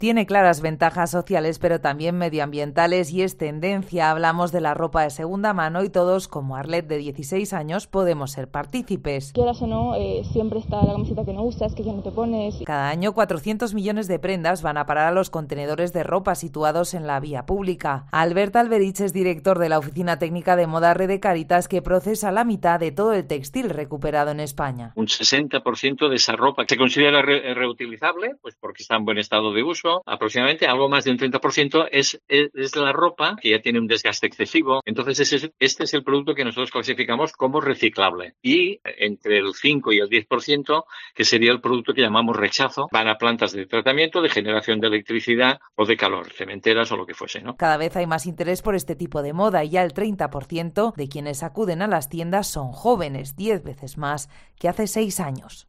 Tiene claras ventajas sociales, pero también medioambientales y es tendencia. Hablamos de la ropa de segunda mano y todos, como Arlet de 16 años, podemos ser partícipes. Quieras o no, siempre está la camiseta que no usas, que ya no te pones. Cada año 400 millones de prendas van a parar a los contenedores de ropa situados en la vía pública. Albert Alberich es director de la Oficina Técnica de Moda Red de Cáritas, que procesa la mitad de todo el textil recuperado en España. Un 60% de esa ropa se considera reutilizable, pues porque está en buen estado de uso. Aproximadamente algo más de un 30% es la ropa que ya tiene un desgaste excesivo. Entonces este es el producto que nosotros clasificamos como reciclable. Y entre el 5 y el 10%, que sería el producto que llamamos rechazo, van a plantas de tratamiento, de generación de electricidad o de calor, cementeras o lo que fuese, ¿no? Cada vez hay más interés por este tipo de moda y ya el 30% de quienes acuden a las tiendas son jóvenes, 10 veces más que hace 6 años.